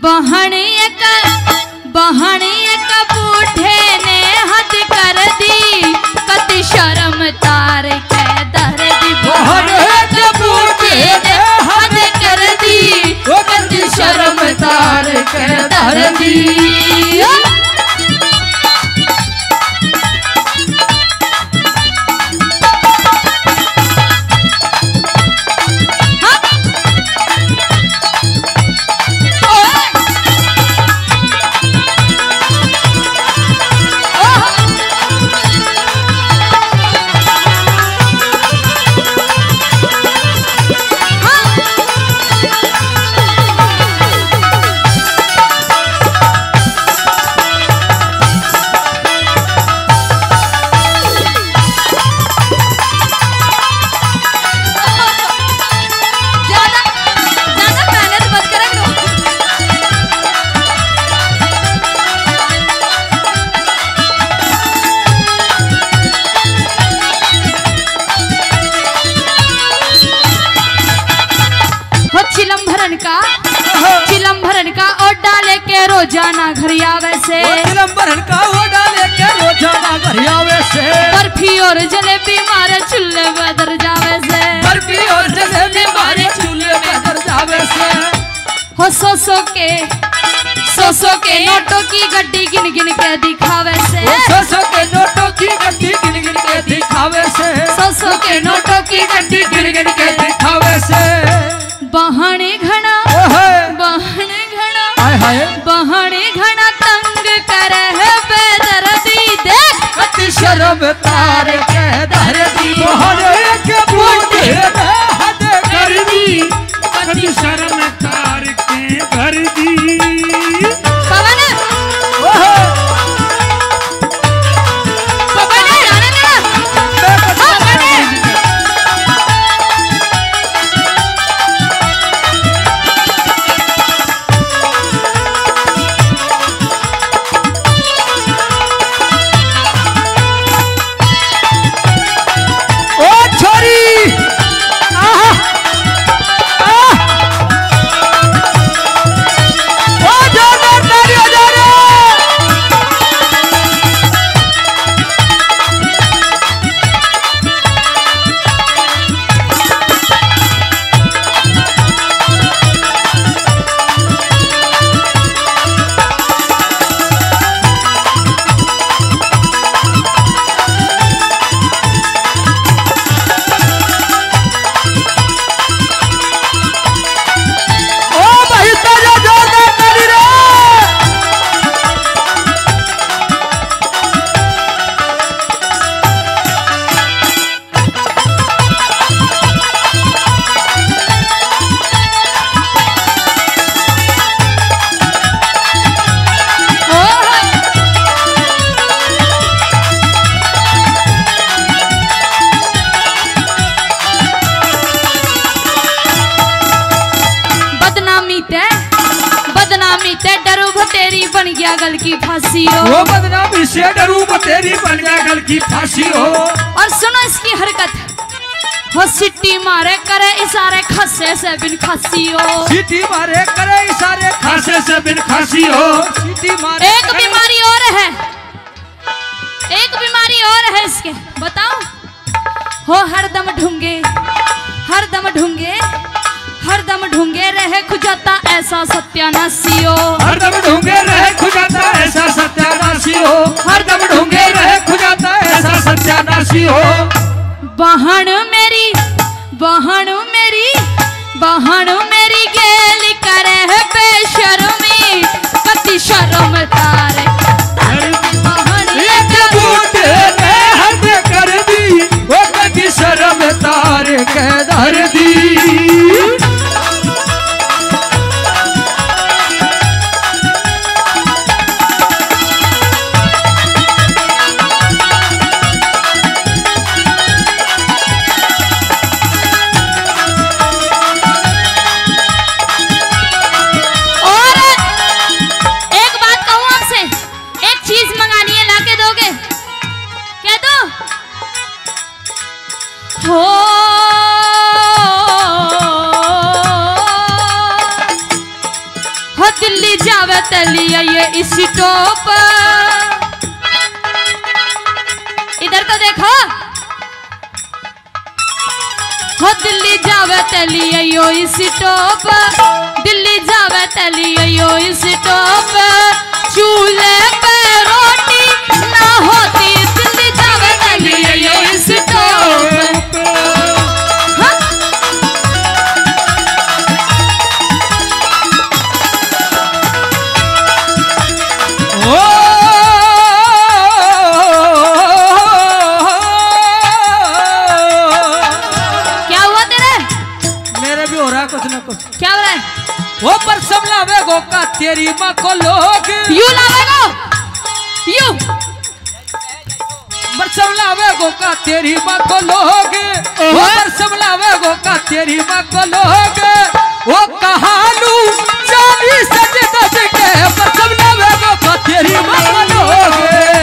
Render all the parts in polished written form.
बहन एक बूढ़े ने हद कर दी, कति शर्म तार के दर्दी। बहन एक बूढ़े ने हद कर दी, कति शर्म तार के दर्दी। चिलम्भरन का और डाले के रोजाना घर आवे से, चिलम्भरन का वो डाले के रोजाना घर आवे से। बर्फी और जलेबी मारे चूल्हे पे दर जावे से, बर्फी और जलेबी मारे चूल्हे पे दर जावे से। हो सो के नोटों की गड्डी गिन गिन के दिखावे से, सो के नोटों की गड्डी गिन गिन के दिखावे से। सो के नोटों की गड्डी गिन गिन के दिखावे से। बहाने घना बहाने घना तंग करे है बेदर्दी। देख कति शर्म तार के दर्दी। बहन एक बूढ़े ने हद कर दी, कति शर्म तार के दर्दी। पवन जाने देना। बदनामी ते डरू तेरी बन गया गल की फांसी हो। वो बदनामी से डरू तेरी बन गया गल की फांसी हो। और सुनो इसकी हरकत, हो सिट्टी मारे करे इशारे खस्से से बिन खांसी हो। सिट्टी मारे करे इशारे खांसे से बिन खांसी हो। सिट्टी मारे एक बीमारी और है, एक बीमारी और है इसके, बताओ। हो हरदम ढूंगे रहे खुजाता ऐसा सत्यानाशी हो। हरदम ढूंगे रहे खुजाता ऐसा सत्यानाशी हो। हरदम ढूंगे रहे खुजाता ऐसा सत्यानाशी हो। बहन मेरी गेल करे है बेशर्मी, कति शर्म तारे। एक बूढ़े ने हद कर दी, वो कति शर्म तार के दर्दी। जावे तलिया ये स्टॉप। इधर तो देखो, हो दिल्ली जावे तलिया यो स्टॉप, दिल्ली जावे तलिया यो स्टॉप। चूल्हे पे रोटी ना होती, दिल्ली जावे तलिया यो स्टॉप। क्या हो रहा है? वो पर सब लावेगो का तेरी माँ को लोग, यू लावेगो यू पर सब लावेगो का तेरी माँ को लोग, वो पर सब लावेगो का तेरी माँ को लोग। वो कहालू चाली सज दस के, पर सब लावेगो का तेरी माँ को लोग।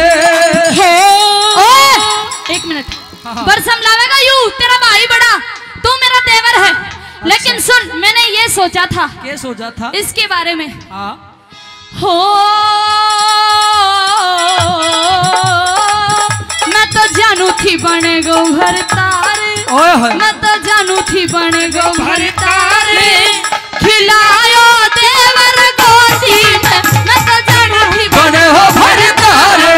एक मिनट, बरसम लावेगा यू, तेरा भाई बड़ा, तू मेरा देवर है। लेकिन सुन, मैंने ये सोचा था। क्या सोचा था? इसके बारे में। हाँ। हो मैं तो जानू थी बने गो घर तारे, मैं तो जानू थी बने गो घर तारे। खिलायो देवर गोदी में, मैं तो जानू थी बने हो घर तारे।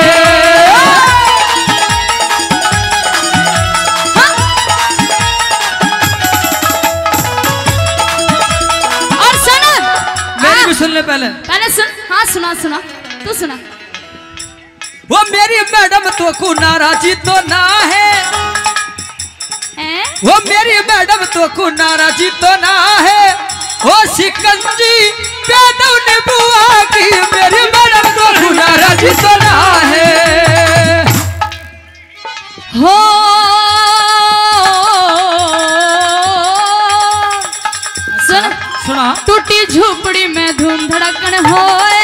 सुन ले पहले सुन। हाँ सुना सुना, तू सुना। वो मेरी मैडम तो को नाराजी तो ना है, वो मेरी मैडम तो को नाराजी तो ना है। वो शिकंजी पैदव ने बुआ की, मेरी मैडम तो को नाराजी तो ना है। हो सुन सुना। टूटी झोपड़ी में धूम धड़कन होए,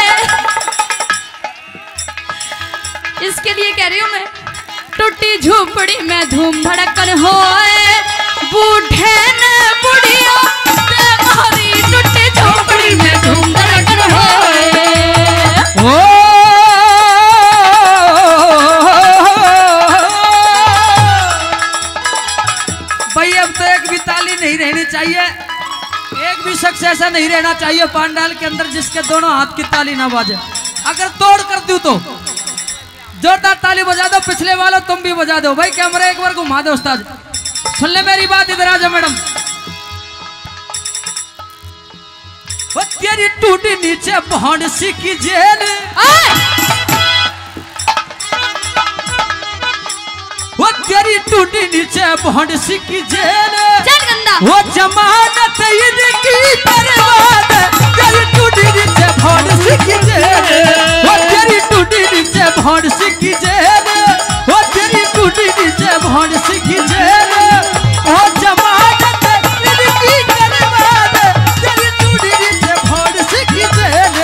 इसके लिए कह रही हूँ मैं। टूटी झोपड़ी में धूम धड़कन होए, बूढ़े ने बुढ़िया मारी, टूटी झोपड़ी में धूम धड़कन होए। भाई अब तो एक भी ताली नहीं रहनी चाहिए, एक भी शख्स ऐसा नहीं रहना चाहिए पंडाल के अंदर जिसके दोनों हाथ की ताली ना बाजे। अगर तोड़ कर दूं तो जोरदार ताली बजा दो, पिछले वालों तुम भी बजा दो। भाई कैमरा एक बार घुमा दो उस्ताद, सुन ले मेरी बात, इधर आ जा मैडम। वो तेरी टूटी नीचे पहाड़ सी की जेल, वो तेरी टूटी नीचे पहाड़ सी की जेल। वो जमानत इनकी बर्बाद, तेरी टूटी नीचे पहाड़ सी की जेल, वो तेरी टूटी नीचे पहाड़ सी की जेल, वो तेरी टूटी नीचे पहाड़ सी की जेल। वो जमानत इनकी बर्बाद, तेरी टूटी नीचे पहाड़ सी की जेल।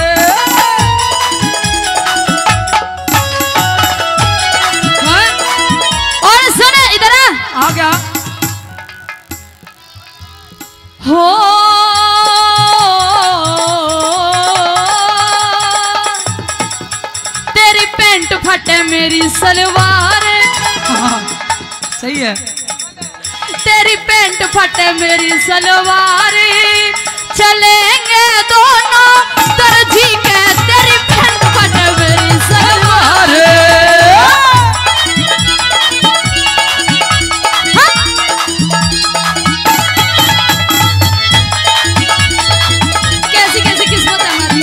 और सुन, इधर आ गया। हो तेरी पैंट फटे मेरी सलवार, हाँ, सही है। तेरी पैंट फटे मेरी सलवार, चलेंगे दोनों दर्जी के, तेरी पैंट फटे मेरी सलवार। कैसी कैसी किस्मत है हमारी।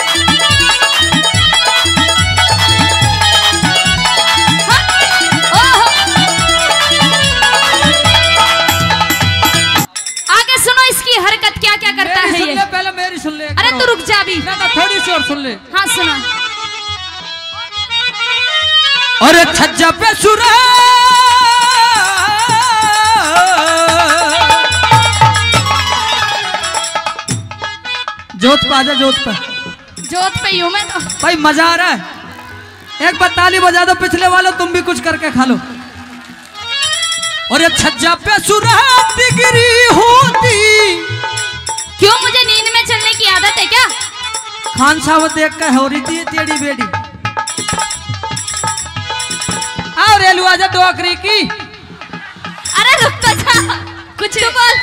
आगे सुनो इसकी हरकत क्या क्या करता है ये। पहले मेरी सुन ले। अरे तू रुक जा अभी। ना थोड़ी सी और सुन ले। हाँ सुना। अरे छज्जा पे सुरा जोत पे आजा, जोत पे। जोत पे यूं मैं तो। भाई मजा आ रहा है, एक बार ताली बजा दो, पिछले वालों तुम भी कुछ करके खा लो। और ये छज्जा पे सुरात गिरी होती। क्यों, मुझे नींद में चलने की आदत है क्या? खान साहब देख के हो रही थी टेढ़ी बेड़ी। आओ रेलू आजा दो आखिरी की। अरे रुक तो जा, कुछ तो बोल।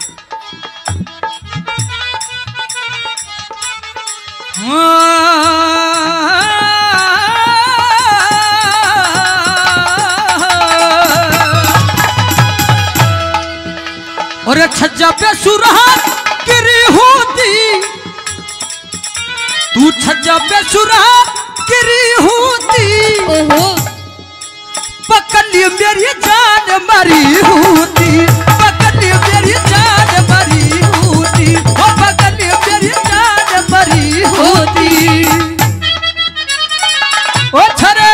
और छज्जा पे सुरहा गिरी होती, तू छज्जा पे सुरहा गिरी होती, ओहो पकड़ ली मेरी जान मरी होती, पकड़ ली मेरी जान मरी होती, ओ पकड़ ली मेरी जान मरी होती। ओ छरे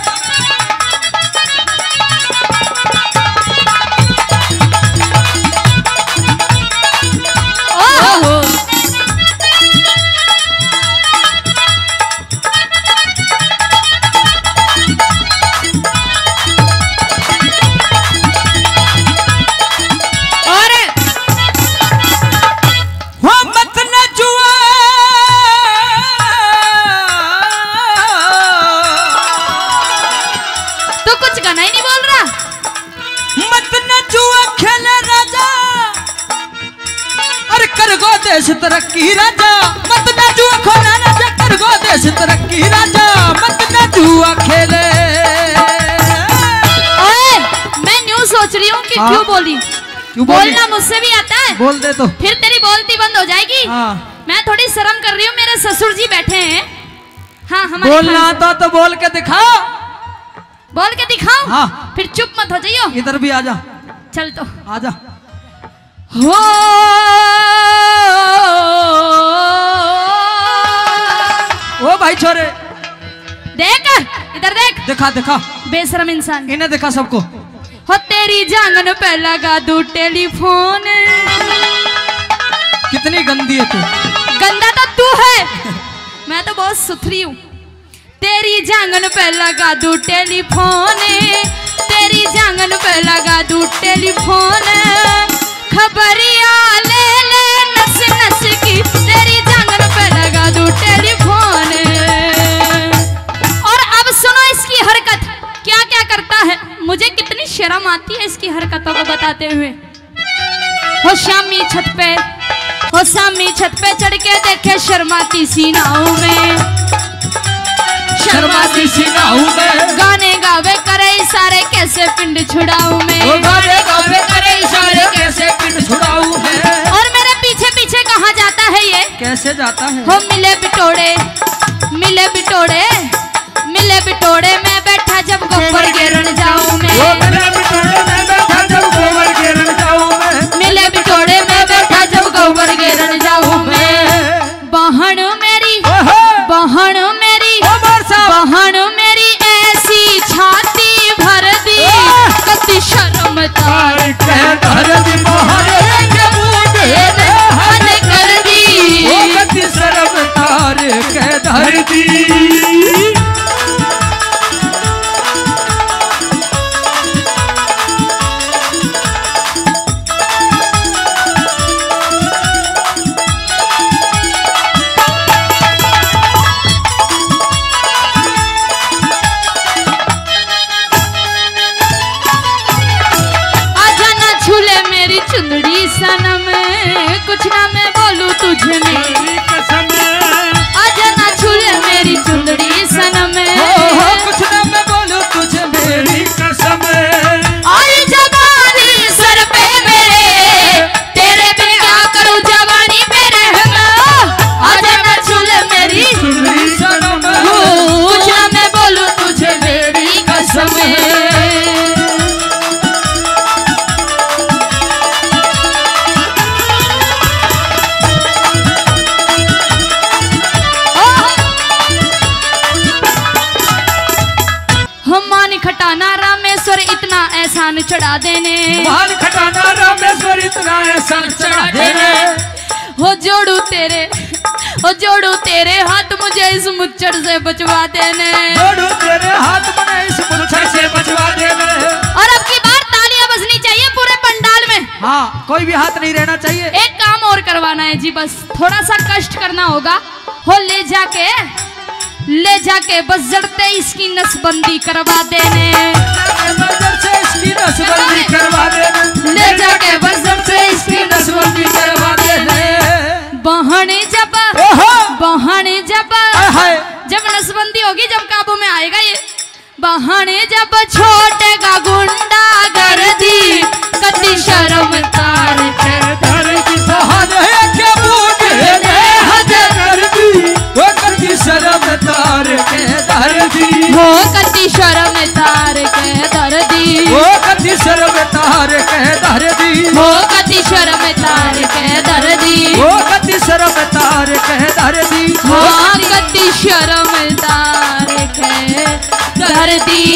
ओहो देश तरक्की राजा मत ना जुआ खोला राजा, कर गो देश तरक्की राजा मत ना जुआ खेले। ओए मैं न्यू सोच रही हूँ कि हाँ? क्यों बोली, क्यों बोली? बोलना मुझसे भी आता है, बोल दे तो फिर तेरी बोलती बंद हो जाएगी। हाँ। मैं थोड़ी शर्म कर रही हूँ, मेरे ससुर जी बैठे हैं। हाँ हमारे बोलना आता तो बोल के दिखाओ, बोल के दिखाओ। हाँ। फिर चुप मत हो जाइयो। इधर भी आजा, चल तो आजा। हो ओ भाई छोरे देख, इधर देख, दिखा दिखा, बेशरम इंसान। इन्हें दिखा सबको। हो तेरी जांगन पे लगा दूं टेलीफोन। कितनी गंदी है तू। गंदा तो तू है, मैं तो बहुत सुथरी हूँ। तेरी जांगन पे लगा दूं टेलीफोन, तेरी जांगन पे लगा दूं टेलीफोन, खबरिया ले ले नस नस की, तेरी जांगन पे लगा दूं टेलीफोन। और अब सुनो इसकी हरकत क्या क्या करता है, मुझे कितनी शर्म आती है इसकी हरकतों को बताते हुए। हो शामी छत पे, हो शामी छत पे चढ़ के देखे शर्माती सीनाओं में, शर्माती सीनाओं में, गाने गावे करे इशारे कैसे पिंड छुड़ाऊं मैं, वो गाने गावे करे इशारे कैसे पिंड छुड़ाऊं मैं। और मेरे पीछे पीछे कहाँ जाता है ये, कैसे जाता है। हो मिले बिटोड़े, मिले बिटोड़े, मिले बिटोड़े मैं बैठा जब गोबर गिरन जाऊं मैं, वो मिले बिटोड़े मैं बैठा जब गोबर गिरन जाऊं मैं, मिले बिटोड़े मैं बैठा जब गोबर गिरन जाऊं मैं। बहन मेरी, बहन मेरी, बहन मेरी ऐसी छाती भर दी, कति शर्म तार कह धर दी मोहरे के बूढ़े ने हद कर दी, वो कति शर्म तार कह धर दी। चुंदड़ी सनम कुछ ना मैं बोलूं तुझे मेरी कसम, आजा ना छूले मेरी चुंदड़ी सनम, कुछ ना मैं बोलूं तुझे मेरी कसम। आई जवानी सर पे मेरे, तेरे बिन क्या करूं जवानी पे रहना, आजा ना छूले मेरी चुंदड़ी सनम, कुछ ना मैं बोलूं तुझे मेरी कसम। खटाना रामेश्वर इतना एहसान चढ़ा देने, मान खटाना रामेश्वर इतना एहसान चढ़ा देने, हो जोड़ू तेरे, हो जोड़ू तेरे हाथ मुझे इस मुच्छर से बचवा देने, जोड़ू तेरे हाथ मुझे इस मुच्छर से बचवा देने। और अब की बार तालियां बजनी चाहिए पूरे पंडाल में। हाँ कोई भी हाथ नहीं रहना चाहिए। एक काम और करवाना है जी, बस थोड़ा सा कष्ट करना होगा। हो ले जाके बस जड़ते इसकी नसबंदी करवा देने, इसकी नसबंदी करवा देने, ले जाके बस जड़ते इसकी नसबंदी करवा देने। बहाने जब नसबंदी होगी, जब काबू में आएगा ये, बहाने जब छोटेगा गुंडा गर्दी, कति शर्म तार के धरती, बहाने के बूढ़े ने हद कर दी, वो कति शर्म तार के धरती, वो कति शर्म तार के धरती, वो कति शर्म तार के धरती, वो कति शर्म तार के धरती, वो कति शर्म तार के धरती, वो कति शर्म तार के धरती।